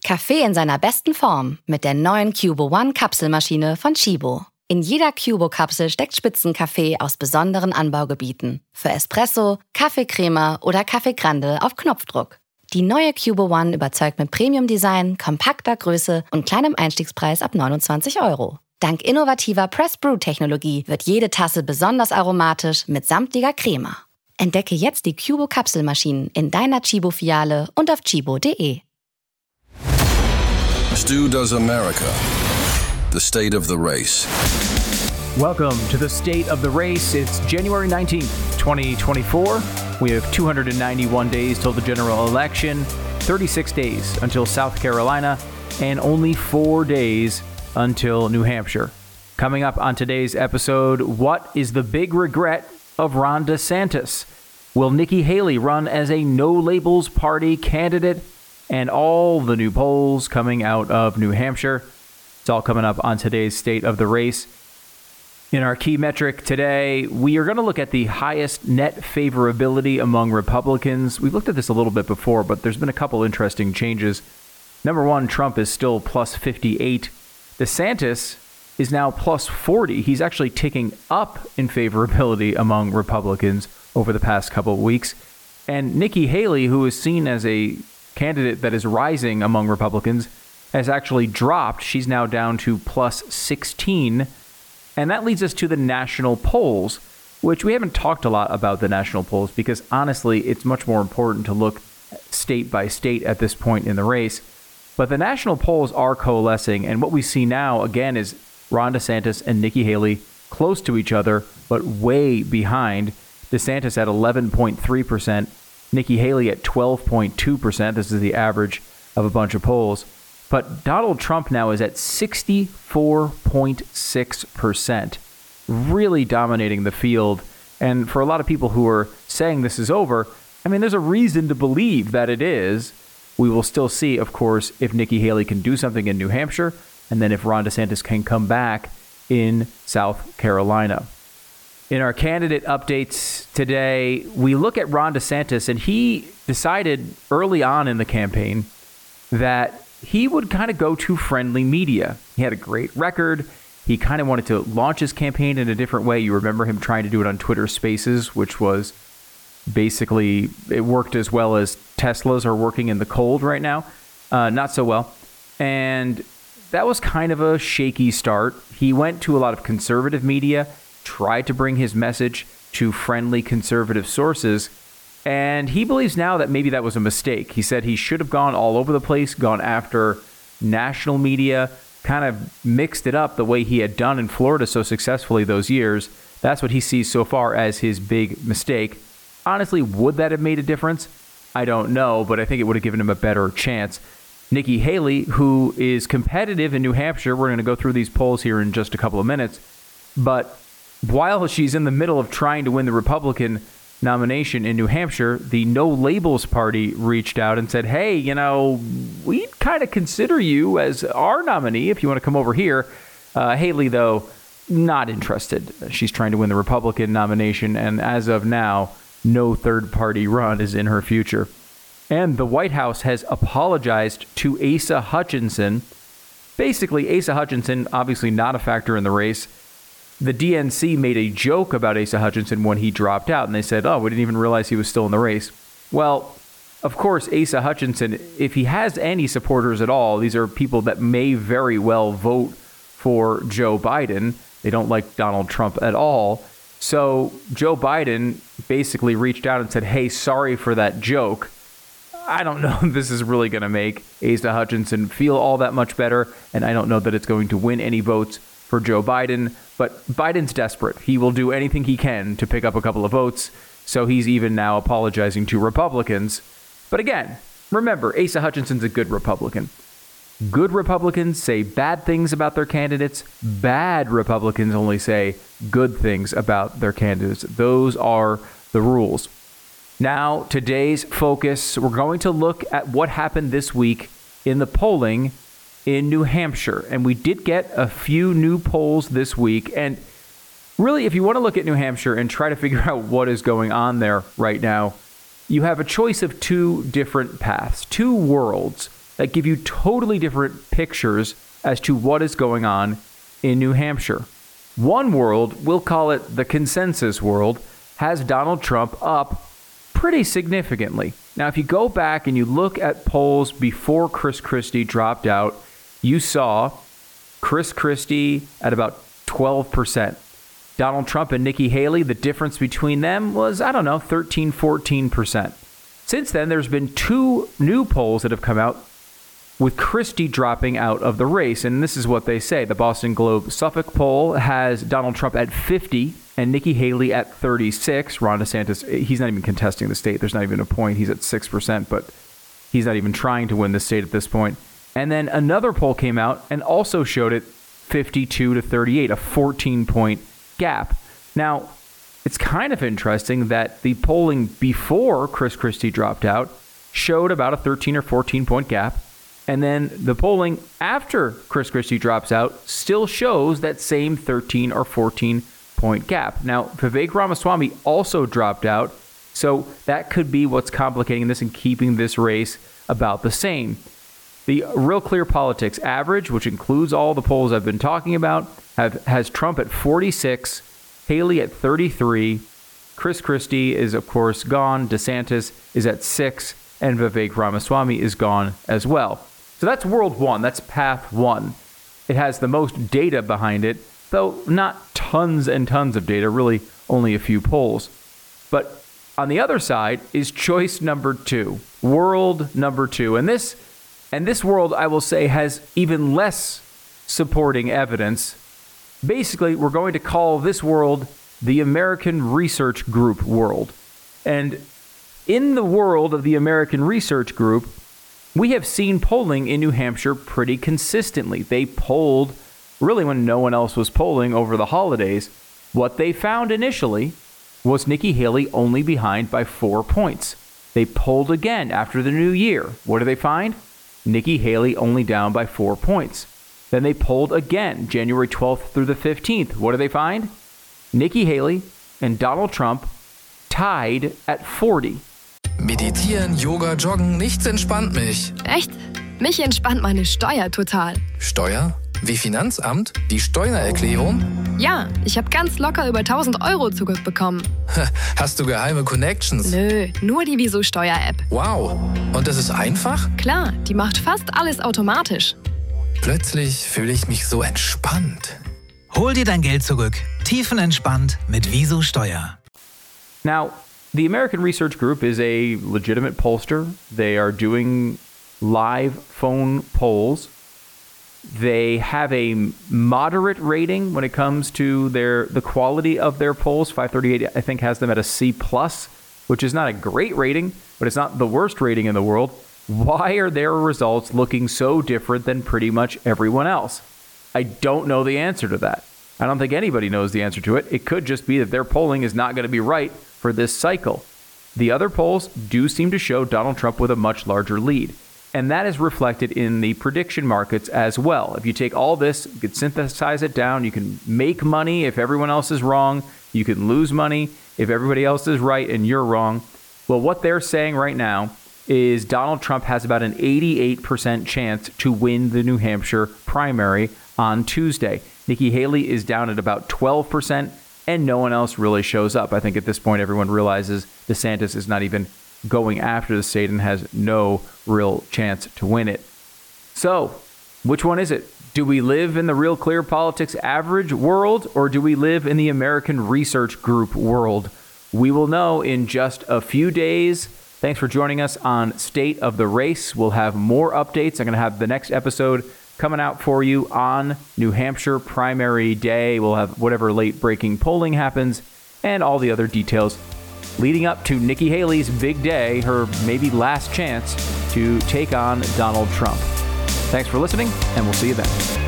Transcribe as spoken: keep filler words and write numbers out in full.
Kaffee in seiner besten Form mit der neuen Cubo One Kapselmaschine von Chibo. In jeder Cubo-Kapsel steckt Spitzenkaffee aus besonderen Anbaugebieten. Für Espresso, Kaffeecrema oder Kaffee Grande auf Knopfdruck. Die neue Cubo One überzeugt mit Premium-Design, kompakter Größe und kleinem Einstiegspreis ab neunundzwanzig Euro. Dank innovativer Press-Brew-Technologie wird jede Tasse besonders aromatisch mit samtlicher Crema. Entdecke jetzt die Cubo-Kapselmaschinen in deiner Chibo-Filiale und auf chibo punkt de. Stu Does America. The State of the Race. Welcome to the State of the Race. It's January nineteenth, twenty twenty-four. We have two hundred ninety-one days till the general election, thirty-six days until South Carolina, and only four days until New Hampshire. Coming up on today's episode, what is the big regret of Ron DeSantis? Will Nikki Haley run as a no-labels party candidate? And all the new polls coming out of New Hampshire. It's all coming up on today's State of the Race. In our key metric today, we are going to look at the highest net favorability among Republicans. We've looked at this a little bit before, but there's been a couple interesting changes. Number one, Trump is still plus fifty-eight. DeSantis is now plus forty. He's actually ticking up in favorability among Republicans over the past couple of weeks. And Nikki Haley, who is seen as a candidate that is rising among Republicans, has actually dropped. She's now down to plus sixteen. And that leads us to the national polls, which we haven't talked a lot about the national polls because honestly, it's much more important to look state by state at this point in the race. But the national polls are coalescing. And what we see now, again, is Ron DeSantis and Nikki Haley close to each other, but way behind. DeSantis at eleven point three percent. Nikki Haley at twelve point two percent. This is the average of a bunch of polls. But Donald Trump now is at sixty-four point six percent, really dominating the field. And for a lot of people who are saying this is over, I mean, there's a reason to believe that it is. We will still see, of course, if Nikki Haley can do something in New Hampshire, and then if Ron DeSantis can come back in South Carolina. In our candidate updates today, we look at Ron DeSantis, and he decided early on in the campaign that he would kind of go to friendly media. He had a great record. He kind of wanted to launch his campaign in a different way. You remember him trying to do it on Twitter Spaces, which was basically, it worked as well as Teslas are working in the cold right now. Uh, not so well. And that was kind of a shaky start. He went to a lot of conservative media, tried to bring his message to friendly conservative sources, and he believes now that maybe that was a mistake. He said he should have gone all over the place, gone after national media, kind of mixed it up the way he had done in Florida so successfully those years. That's what he sees so far as his big mistake. Honestly, would that have made a difference? I don't know, but I think it would have given him a better chance. Nikki Haley, who is competitive in New Hampshire, we're going to go through these polls here in just a couple of minutes, but while she's in the middle of trying to win the Republican nomination in New Hampshire, the No Labels Party reached out and said, hey, you know, we'd kind of consider you as our nominee if you want to come over here. Uh, Haley, though, not interested. She's trying to win the Republican nomination, and as of now, no third-party run is in her future. And the White House has apologized to Asa Hutchinson. Basically, Asa Hutchinson, obviously not a factor in the race. The D N C made a joke about Asa Hutchinson when he dropped out, and they said, oh, we didn't even realize he was still in the race. Well, of course, Asa Hutchinson, if he has any supporters at all, these are people that may very well vote for Joe Biden. They don't like Donald Trump at all. So Joe Biden basically reached out and said, hey, sorry for that joke. I don't know if this is really going to make Asa Hutchinson feel all that much better, and I don't know that it's going to win any votes for Joe Biden, but Biden's desperate. He will do anything he can to pick up a couple of votes, so he's even now apologizing to Republicans. But again, remember, Asa Hutchinson's a good Republican. Good Republicans say bad things about their candidates. Bad Republicans only say good things about their candidates. Those are the rules. Now, today's focus, we're going to look at what happened this week in the polling in New Hampshire. And we did get a few new polls this week. And really, if you want to look at New Hampshire and try to figure out what is going on there right now, you have a choice of two different paths, two worlds. that give you totally different pictures as to what is going on in New Hampshire. One world, we'll call it the consensus world, has Donald Trump up pretty significantly. Now, if you go back and you look at polls before Chris Christie dropped out, you saw Chris Christie at about twelve percent. Donald Trump and Nikki Haley, the difference between them was, I don't know, thirteen, fourteen percent. Since then, there's been two new polls that have come out with Christie dropping out of the race. And this is what they say. The Boston Globe Suffolk poll has Donald Trump at fifty and Nikki Haley at thirty-six. Ron DeSantis, he's not even contesting the state. There's not even a point. He's at six percent, but he's not even trying to win the state at this point. And then another poll came out and also showed it fifty-two to thirty-eight, a fourteen-point gap. Now, it's kind of interesting that the polling before Chris Christie dropped out showed about a thirteen or fourteen point gap. And then the polling after Chris Christie drops out still shows that same thirteen or fourteen point gap. Now, Vivek Ramaswamy also dropped out, so that could be what's complicating this and keeping this race about the same. The Real Clear Politics average, which includes all the polls I've been talking about, have, has Trump at forty-six, Haley at thirty-three, Chris Christie is, of course, gone, DeSantis is at six, and Vivek Ramaswamy is gone as well. So that's world one. That's path one. It has the most data behind it, though not tons and tons of data, really only a few polls. But on the other side is choice number two, world number two. And this, and this world, I will say, has even less supporting evidence. Basically, we're going to call this world the American Research Group world. And in the world of the American Research Group, we have seen polling in New Hampshire pretty consistently. They polled really when no one else was polling over the holidays. What they found initially was Nikki Haley only behind by four points. They polled again after the new year. What do they find? Nikki Haley only down by four points. Then they polled again January twelfth through the fifteenth. What do they find? Nikki Haley and Donald Trump tied at forty. Meditieren, Yoga, Joggen, nichts entspannt mich. Echt? Mich entspannt meine Steuer total. Steuer? Wie Finanzamt? Die Steuererklärung? Ja, ich habe ganz locker über tausend Euro zurückbekommen. Hast du geheime Connections? Nö, nur die Wieso Steuer-App. Wow. Und das ist einfach? Klar, die macht fast alles automatisch. Plötzlich fühle ich mich so entspannt. Hol dir dein Geld zurück. Tiefenentspannt mit Wieso Steuer. Now, the American Research Group is a legitimate pollster. They are doing live phone polls. They have a moderate rating when it comes to their the quality of their polls. five thirty-eight, I think, has them at a C plus, which is not a great rating, but it's not the worst rating in the world. Why are their results looking so different than pretty much everyone else? I don't know the answer to that. I don't think anybody knows the answer to it. It could just be that their polling is not going to be right for this cycle. The other polls do seem to show Donald Trump with a much larger lead. And that is reflected in the prediction markets as well. If you take all this, you can synthesize it down. You can make money if everyone else is wrong. You can lose money if everybody else is right and you're wrong. Well, what they're saying right now is Donald Trump has about an eighty-eight percent chance to win the New Hampshire primary on Tuesday. Nikki Haley is down at about twelve percent, and no one else really shows up. I think at this point, everyone realizes DeSantis is not even going after the state and has no real chance to win it. So, which one is it? Do we live in the Real Clear Politics average world, or do we live in the American Research Group world? We will know in just a few days. Thanks for joining us on State of the Race. We'll have more updates. I'm going to have the next episode coming out for you on New Hampshire primary day. We'll have whatever late-breaking polling happens and all the other details leading up to Nikki Haley's big day, her maybe last chance to take on Donald Trump. Thanks for listening, and we'll see you then.